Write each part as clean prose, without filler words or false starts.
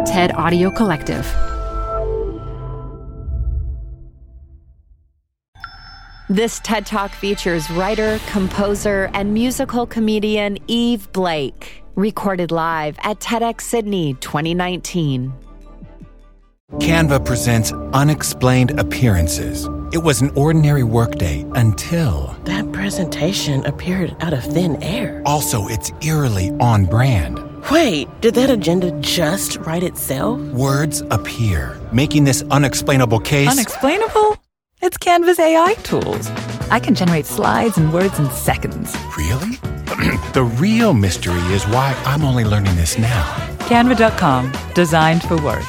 TED Audio Collective. This TED Talk features writer, composer, and musical comedian Eve Blake. Recorded live at TEDx Sydney 2019. Canva presents Unexplained Appearances. It was an ordinary workday until... That presentation appeared out of thin air. Also, it's eerily on brand. Wait, did that agenda just write itself? Words appear, making this unexplainable case... Unexplainable? It's Canva's AI tools. I can generate slides and words in seconds. Really? The real mystery is why I'm only learning this now. Canva.com, designed for work.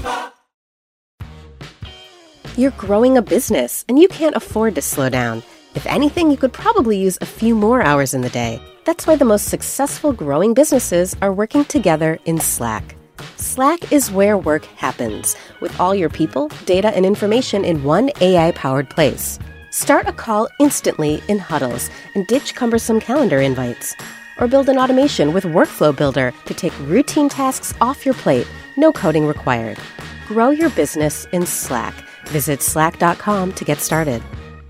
You're growing a business, and you can't afford to slow down. If anything, you could probably use a few more hours in the day. That's why the most successful growing businesses are working together in Slack. Slack is where work happens, with all your people, data, and information in one AI-powered place. Start a call instantly in huddles and ditch cumbersome calendar invites. Or build an automation with Workflow Builder to take routine tasks off your plate, no coding required. Grow your business in Slack. Visit slack.com to get started.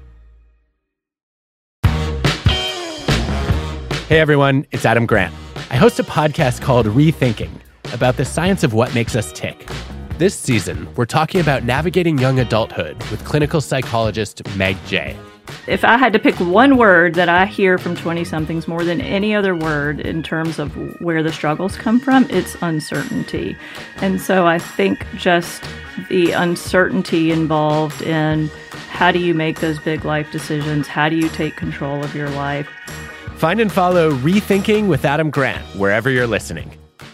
Hey everyone, it's Adam Grant. I host a podcast called Rethinking about the science of what makes us tick. This season, we're talking about navigating young adulthood with clinical psychologist Meg Jay. If I had to pick one word that I hear from 20-somethings more than any other word in terms of where the struggles come from, it's uncertainty. And so I think just the uncertainty involved in how do you make those big life decisions? How do you take control of your life? Find and follow Rethinking with Adam Grant wherever you're listening.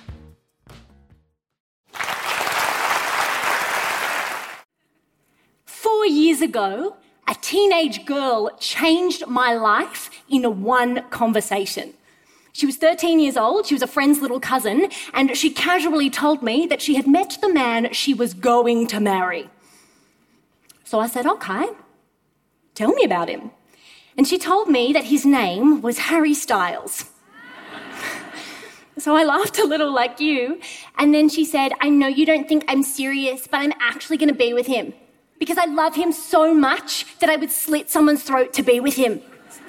Years ago, a teenage girl changed my life in one conversation. She was 13 years old, she was a friend's little cousin, and she casually told me that she had met the man she was going to marry. So I said, okay, tell me about him. And she told me that his name was Harry Styles. So I laughed a little like you, and then she said, I know you don't think I'm serious, but I'm actually going to be with him. Because I love him so much that I would slit someone's throat to be with him.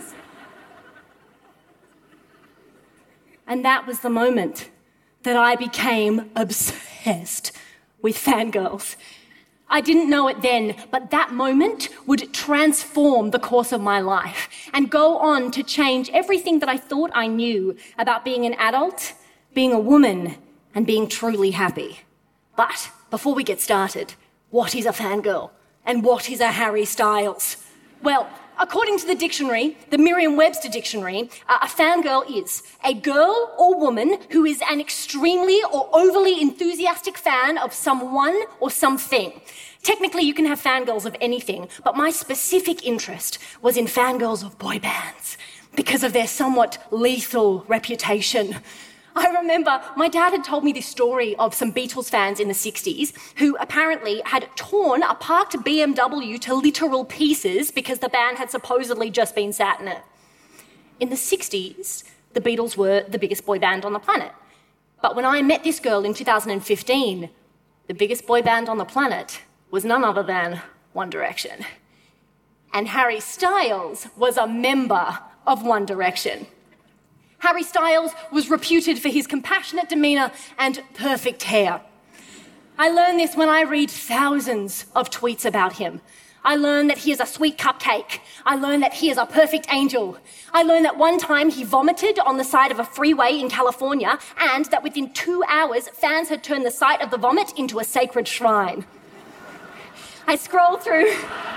And that was the moment that I became obsessed with fangirls. I didn't know it then, but that moment would transform the course of my life and go on to change everything that I thought I knew about being an adult, being a woman, and being truly happy. But before we get started, what is a fangirl? And what is a Harry Styles? Well, according to the dictionary, the Merriam-Webster dictionary, a fangirl is a girl or woman who is an extremely or overly enthusiastic fan of someone or something. Technically, you can have fangirls of anything, but my specific interest was in fangirls of boy bands because of their somewhat lethal reputation. I remember my dad had told me this story of some Beatles fans in the 60s who apparently had torn a parked BMW to literal pieces because the band had supposedly just been sat in it. In the 60s, the Beatles were the biggest boy band on the planet. But when I met this girl in 2015, the biggest boy band on the planet was none other than One Direction. And Harry Styles was a member of One Direction. Harry Styles was reputed for his compassionate demeanour and perfect hair. I learned this when I read thousands of tweets about him. I learned that he is a sweet cupcake. I learned that he is a perfect angel. I learned that one time he vomited on the side of a freeway in California and that within 2 hours, fans had turned the site of the vomit into a sacred shrine. I scroll through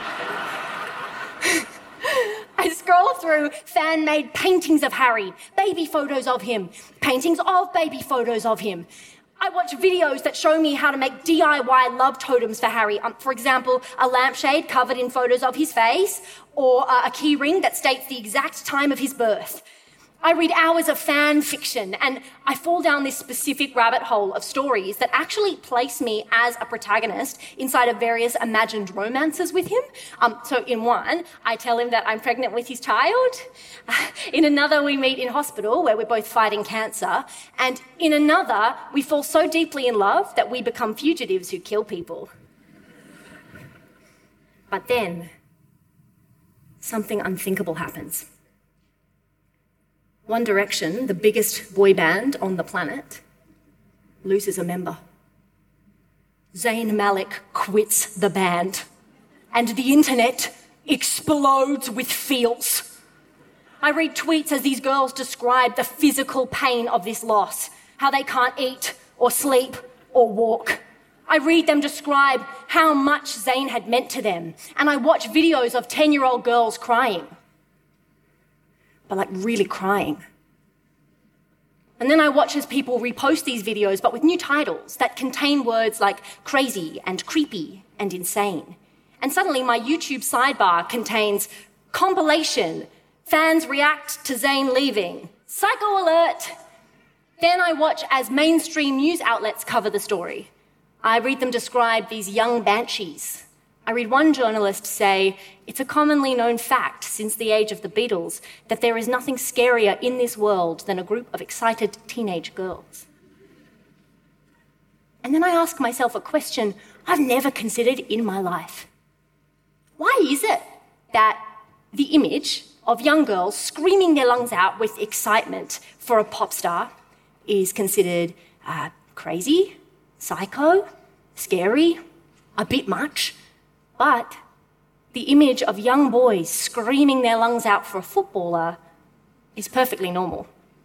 fan-made paintings of Harry, baby photos of him, paintings of baby photos of him. I watch videos that show me how to make DIY love totems for Harry. For example, a lampshade covered in photos of his face, or a key ring that states the exact time of his birth. I read hours of fan fiction, and I fall down this specific rabbit hole of stories that actually place me as a protagonist inside of various imagined romances with him. So in one, I tell him that I'm pregnant with his child. In another, we meet in hospital where we're both fighting cancer. And in another, we fall so deeply in love that we become fugitives who kill people. But then, something unthinkable happens. One Direction, the biggest boy band on the planet, loses a member. Zayn Malik quits the band, and the internet explodes with feels. I read tweets as these girls describe the physical pain of this loss, how they can't eat or sleep or walk. I read them describe how much Zayn had meant to them, and I watch videos of 10-year-old girls crying. But like really crying. And then I watch as people repost these videos, but with new titles that contain words like crazy and creepy and insane. And suddenly my YouTube sidebar contains compilation, fans react to Zayn leaving, psycho alert. Then I watch as mainstream news outlets cover the story. I read them describe these young banshees. I read one journalist say, it's a commonly known fact since the age of the Beatles that there is nothing scarier in this world than a group of excited teenage girls. And then I ask myself a question I've never considered in my life. Why is it that the image of young girls screaming their lungs out with excitement for a pop star is considered crazy, psycho, scary, a bit much? But the image of young boys screaming their lungs out for a footballer is perfectly normal.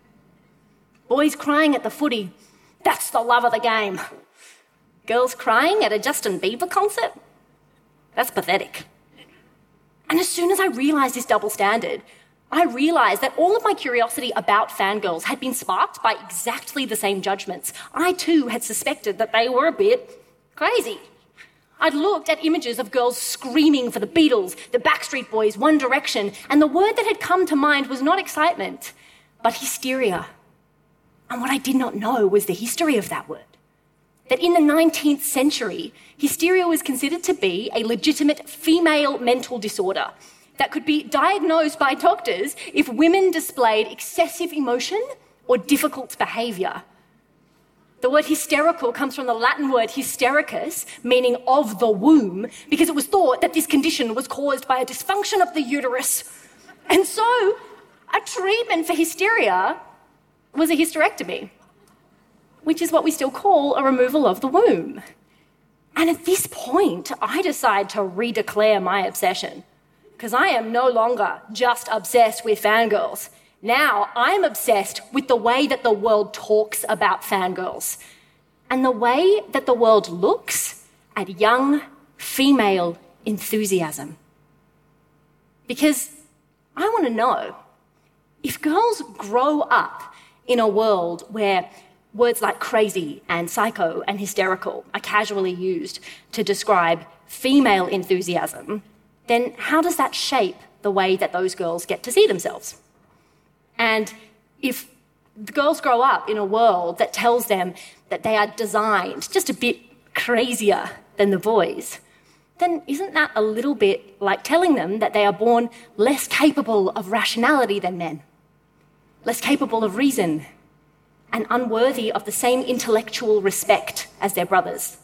Boys crying at the footy, that's the love of the game. Girls crying at a Justin Bieber concert, that's pathetic. And as soon as I realised this double standard, I realised that all of my curiosity about fangirls had been sparked by exactly the same judgments. I too had suspected that they were a bit crazy. I'd looked at images of girls screaming for the Beatles, the Backstreet Boys, One Direction, and the word that had come to mind was not excitement, but hysteria. And what I did not know was the history of that word. That in the 19th century, hysteria was considered to be a legitimate female mental disorder that could be diagnosed by doctors if women displayed excessive emotion or difficult behaviour. The word hysterical comes from the Latin word hystericus, meaning of the womb, because it was thought that this condition was caused by a dysfunction of the uterus. And so, a treatment for hysteria was a hysterectomy, which is what we still call a removal of the womb. And at this point, I decide to redeclare my obsession, because I am no longer just obsessed with fangirls. Now I'm obsessed with the way that the world talks about fangirls and the way that the world looks at young female enthusiasm. Because I want to know, if girls grow up in a world where words like crazy and psycho and hysterical are casually used to describe female enthusiasm, then how does that shape the way that those girls get to see themselves? And if the girls grow up in a world that tells them that they are designed just a bit crazier than the boys, then isn't that a little bit like telling them that they are born less capable of rationality than men, less capable of reason, and unworthy of the same intellectual respect as their brothers?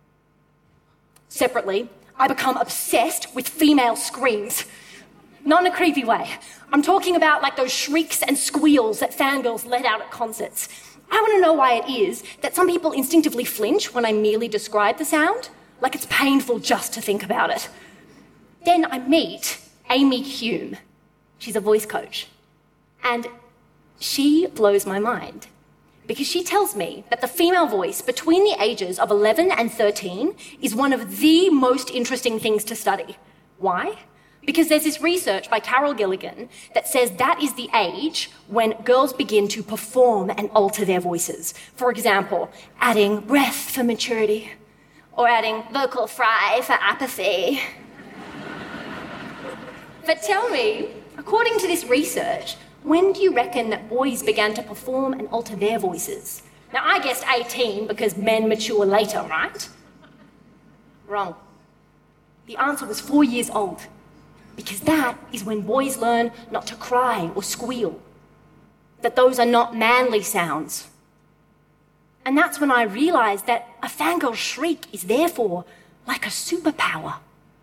Separately, I become obsessed with female screams. Not in a creepy way. I'm talking about like those shrieks and squeals that fangirls let out at concerts. I want to know why it is that some people instinctively flinch when I merely describe the sound, like it's painful just to think about it. Then I meet Amy Hume. She's a voice coach. And she blows my mind because she tells me that the female voice between the ages of 11 and 13 is one of the most interesting things to study. Why? Because there's this research by Carol Gilligan that says that is the age when girls begin to perform and alter their voices. For example, adding breath for maturity, or adding vocal fry for apathy. But tell me, according to this research, when do you reckon that boys began to perform and alter their voices? Now, I guessed 18 because men mature later, right? Wrong. The answer was 4 years old, because that is when boys learn not to cry or squeal, that those are not manly sounds. And that's when I realized that a fangirl's shriek is therefore like a superpower.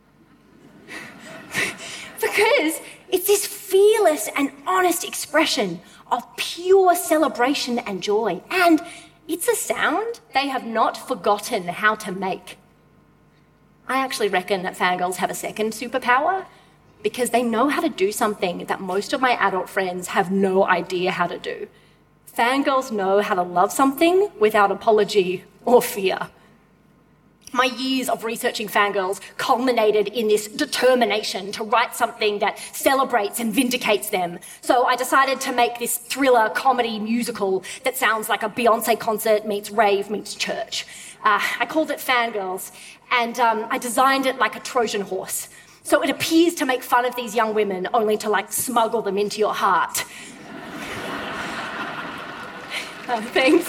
Because it's this fearless and honest expression of pure celebration and joy. And it's a sound they have not forgotten how to make. I actually reckon that fangirls have a second superpower, because they know how to do something that most of my adult friends have no idea how to do. Fangirls know how to love something without apology or fear. My years of researching fangirls culminated in this determination to write something that celebrates and vindicates them. So I decided to make this thriller comedy musical that sounds like a Beyonce concert meets rave meets church. I called it Fangirls, and I designed it like a Trojan horse. So it appears to make fun of these young women, only to smuggle them into your heart. Thanks.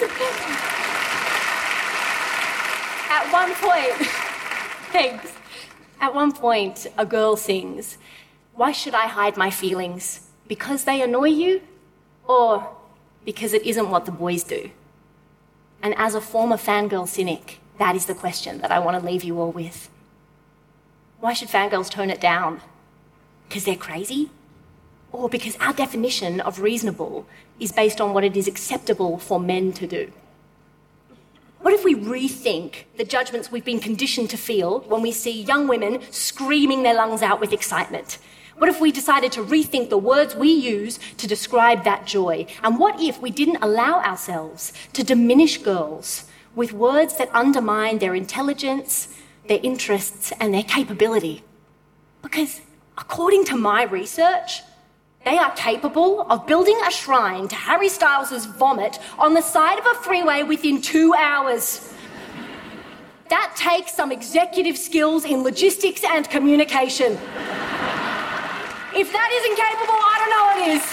At one point, a girl sings, "Why should I hide my feelings? Because they annoy you? Or because it isn't what the boys do?" And as a former fangirl cynic, that is the question that I want to leave you all with. Why should fangirls tone it down? Because they're crazy? Or because our definition of reasonable is based on what it is acceptable for men to do? What if we rethink the judgments we've been conditioned to feel when we see young women screaming their lungs out with excitement? What if we decided to rethink the words we use to describe that joy? And what if we didn't allow ourselves to diminish girls with words that undermine their intelligence, their interests, and their capability? Because according to my research, they are capable of building a shrine to Harry Styles' vomit on the side of a freeway within 2 hours. That takes some executive skills in logistics and communication. If that isn't capable, I don't know what is.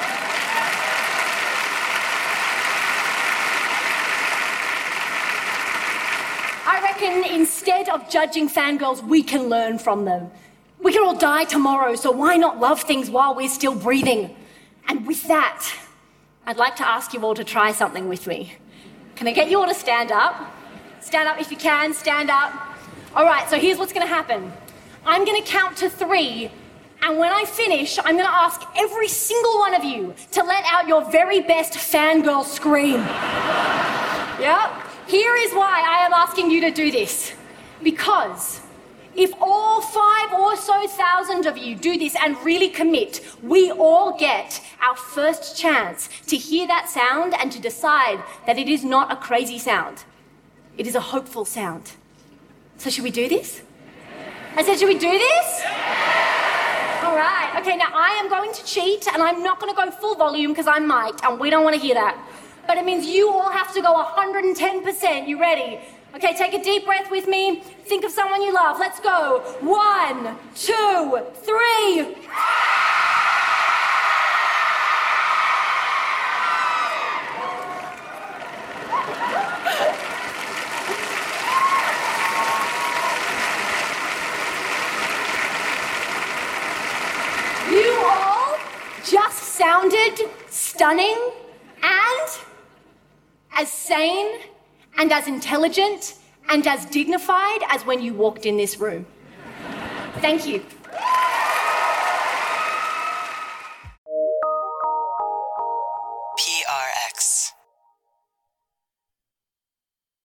I reckon instead of judging fangirls, we can learn from them. We can all die tomorrow, so why not love things while we're still breathing? And with that, I'd like to ask you all to try something with me. Can I get you all to stand up? Stand up if you can, stand up. All right, so here's what's going to happen. I'm going to count to 3, and when I finish, I'm going to ask every single one of you to let out your very best fangirl scream. Yep. Here is why I am asking you to do this. Because if all 5 or so thousand of you do this and really commit, we all get our first chance to hear that sound and to decide that it is not a crazy sound. It is a hopeful sound. So should we do this? I said, should we do this? All right. Okay, now I am going to cheat, and I'm not going to go full volume because I'm mic'd, and we don't want to hear that. But it means you all have to go 110%. You ready? Okay, take a deep breath with me. Think of someone you love. Let's go. 1, 2, 3. You all just sounded stunning and as sane and as intelligent and as dignified as when you walked in this room. Thank you.